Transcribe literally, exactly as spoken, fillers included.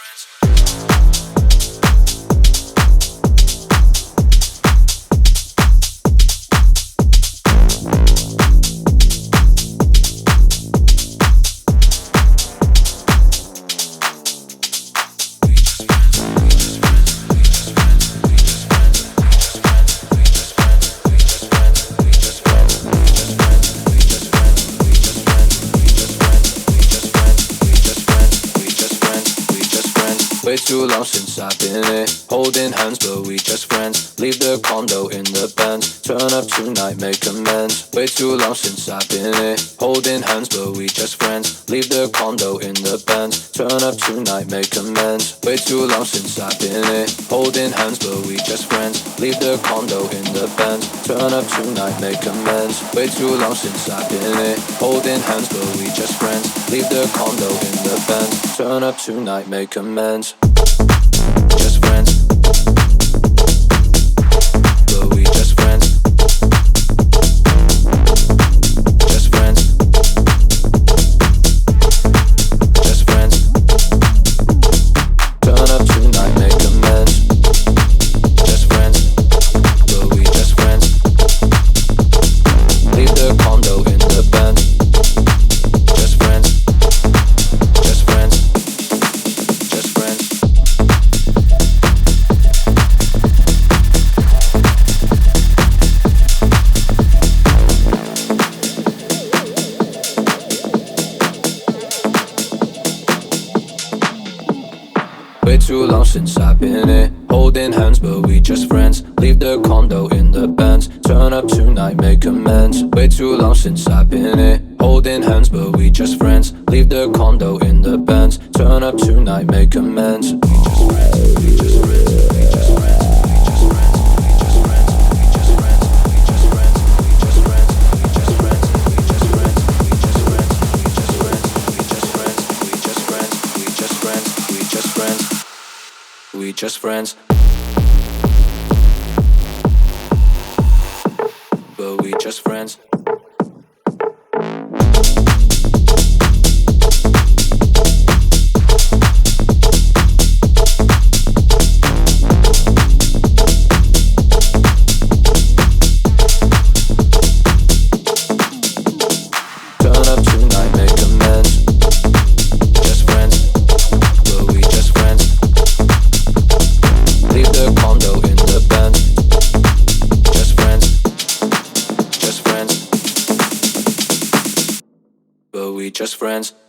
Way too long since I've been here, holding hands but we just friends. Leave the condo in the Benz, turn up tonight, make amends. Way too long since I've been here, holding hands but we just friends. Leave the condo in the Benz, turn up tonight, make amends. Way too long since I've been here, holding hands but we just friends. Leave the condo in the Benz, turn up tonight, make amends. Way too long since I've been here, holding hands but we just friends. Leave the condo in the Benz, turn up tonight, make amends. Just friends, but we just friends. Just friends, just friends. Turn up tonight, make amends. Just friends, but we just friends. Leave the condo in the Benz. Just friends, just friends, just friends. Way too long since I've been here, holding hands but we just friends. Leave the condo in the Benz, turn up tonight, make amends. Way too long since I've been here, holding hands but we just friends. Leave the condo in the Benz, turn up tonight, make amends. We just friends, we just friends, we just friends, we just friends, but we just friends. Turn up tonight, make amends. Just friends, but we just friends. Leave the condo in the Benz. Just friends, just friends, but we just friends.